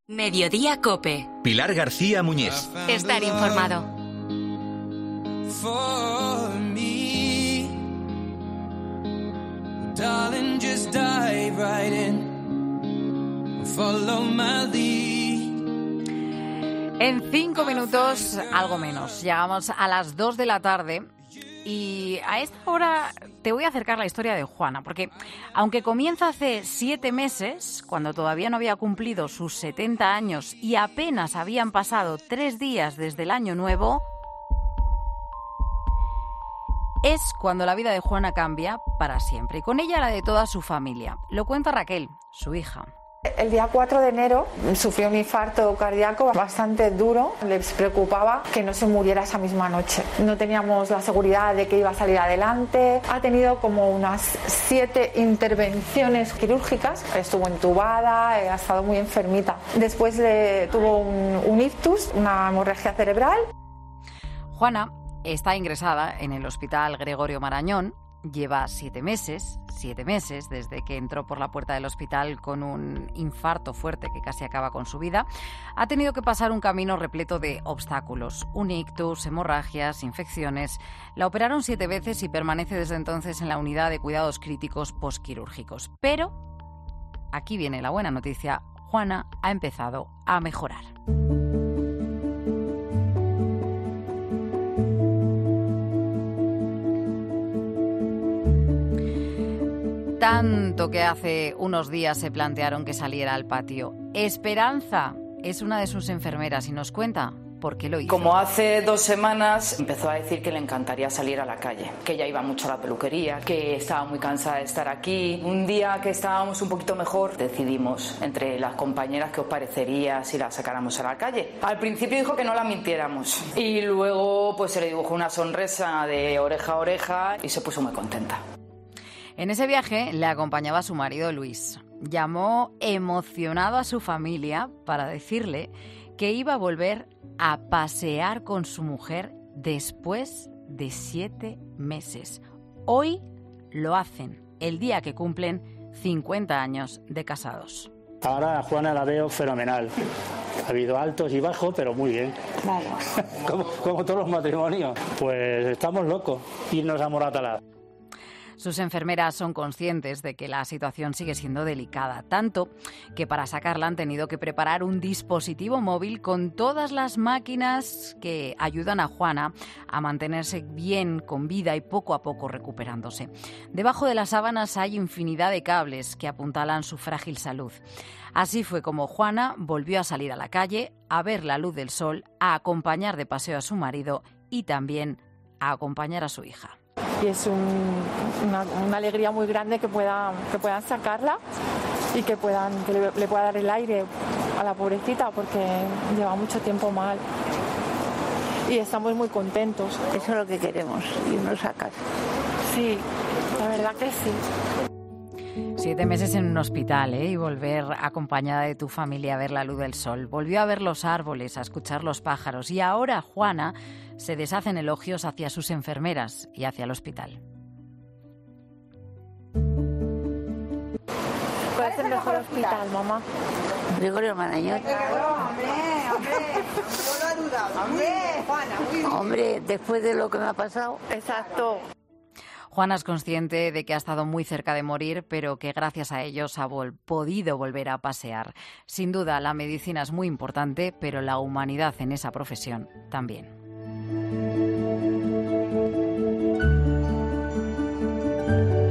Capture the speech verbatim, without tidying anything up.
Mediodía COPE. Pilar García Muñiz. Estar informado. En cinco minutos, algo menos, llegamos a las dos de la tarde. Y a esta hora te voy a acercar la historia de Juana, porque aunque comienza hace siete meses, cuando todavía no había cumplido sus setenta años y apenas habían pasado tres días desde el año nuevo, es cuando la vida de Juana cambia para siempre, y con ella la de toda su familia. Lo cuenta Raquel, su hija. El día cuatro de enero sufrió un infarto cardíaco bastante duro. Les preocupaba que no se muriera esa misma noche. No teníamos la seguridad de que iba a salir adelante. Ha tenido como unas siete intervenciones quirúrgicas. Estuvo entubada, ha estado muy enfermita. Después le tuvo un, un ictus, una hemorragia cerebral. Juana está ingresada en el Hospital Gregorio Marañón. Lleva siete meses, siete meses desde que entró por la puerta del hospital con un infarto fuerte que casi acaba con su vida. Ha tenido que pasar un camino repleto de obstáculos, un ictus, hemorragias, infecciones. La operaron siete veces y permanece desde entonces en la unidad de cuidados críticos postquirúrgicos. Pero aquí viene la buena noticia: Juana ha empezado a mejorar. Tanto que hace unos días se plantearon que saliera al patio. Esperanza es una de sus enfermeras y nos cuenta por qué lo hizo. Como hace dos semanas empezó a decir que le encantaría salir a la calle, que ella iba mucho a la peluquería, que estaba muy cansada de estar aquí. Un día que estábamos un poquito mejor, decidimos entre las compañeras qué os parecería si la sacáramos a la calle. Al principio dijo que no la mintiéramos y luego pues se le dibujó una sonrisa de oreja a oreja y se puso muy contenta. En ese viaje le acompañaba su marido Luis. Llamó emocionado a su familia para decirle que iba a volver a pasear con su mujer después de siete meses. Hoy lo hacen, el día que cumplen cincuenta años de casados. Ahora a Juana la veo fenomenal. Ha habido altos y bajos, pero muy bien. Vale. como, como todos los matrimonios. Pues estamos locos, irnos a Moratalaz. Sus enfermeras son conscientes de que la situación sigue siendo delicada, tanto que para sacarla han tenido que preparar un dispositivo móvil con todas las máquinas que ayudan a Juana a mantenerse bien, con vida y poco a poco recuperándose. Debajo de las sábanas hay infinidad de cables que apuntalan su frágil salud. Así fue como Juana volvió a salir a la calle, a ver la luz del sol, a acompañar de paseo a su marido y también a acompañar a su hija. Y es un, una, una alegría muy grande que puedan, que puedan sacarla y que, puedan, que le, le pueda dar el aire a la pobrecita, porque lleva mucho tiempo mal. Y estamos muy contentos. Eso es lo que queremos, irnos a casa. Sí, la verdad que sí. Siete meses en un hospital, ¿eh? Y volver acompañada de tu familia a ver la luz del sol. Volvió a ver los árboles, a escuchar los pájaros. Y ahora Juana se deshace en elogios hacia sus enfermeras y hacia el hospital. ¿Cuál es el mejor hospital, mamá? Gregorio Marañón. Hombre, hombre, no lo ha dudado. Hombre, Juana, muy bien. Hombre, después de lo que me ha pasado. Exacto. Juana es consciente de que ha estado muy cerca de morir, pero que gracias a ellos ha vol- podido volver a pasear. Sin duda, la medicina es muy importante, pero la humanidad en esa profesión también.